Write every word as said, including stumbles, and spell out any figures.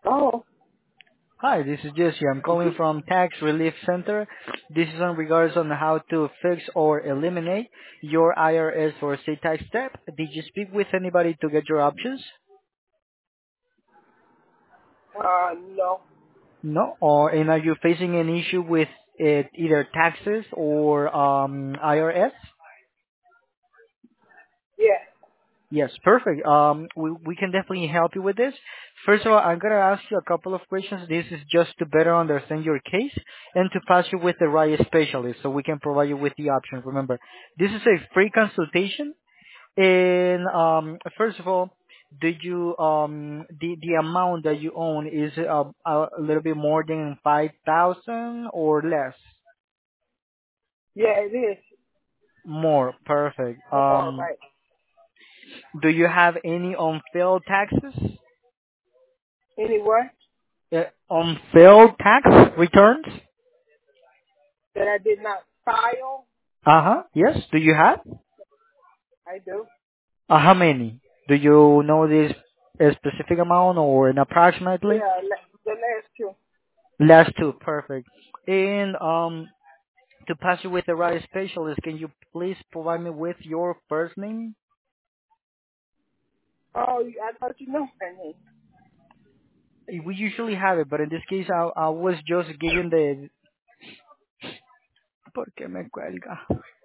Oh, Hi, this is Jesse. I'm calling from Tax Relief Center. This is on regards on how to fix or eliminate your I R S or state tax debt. Did you speak with anybody to get your options? uh, no. No? Or and are you facing an issue with it, either taxes or um, I R S? Yeah, Yes, perfect. Um, we, we can definitely help you with this. First of all, I'm going to ask you a couple of questions. This is just to better understand your case and to pass you with the right specialist so we can provide you with the options. Remember, this is a free consultation. And um, first of all, did you um, the the amount that you own is uh, a little bit more than five thousand or less? yeah, it is. More, perfect. All Um, right. do you have any unfilled taxes? Anyway, Uh, on failed tax returns? that I did not file, Uh-huh. Yes. Do you have? I do. Uh, how many? Do you know this a specific amount or an approximately? Yeah, la- the last two. Last two. Perfect. And um, to pass you with the right specialist, can you please provide me with your first name? Oh, you- I thought you know my name. We usually have it, but in this case, I, I was just giving the. ¿Por qué me cuelga?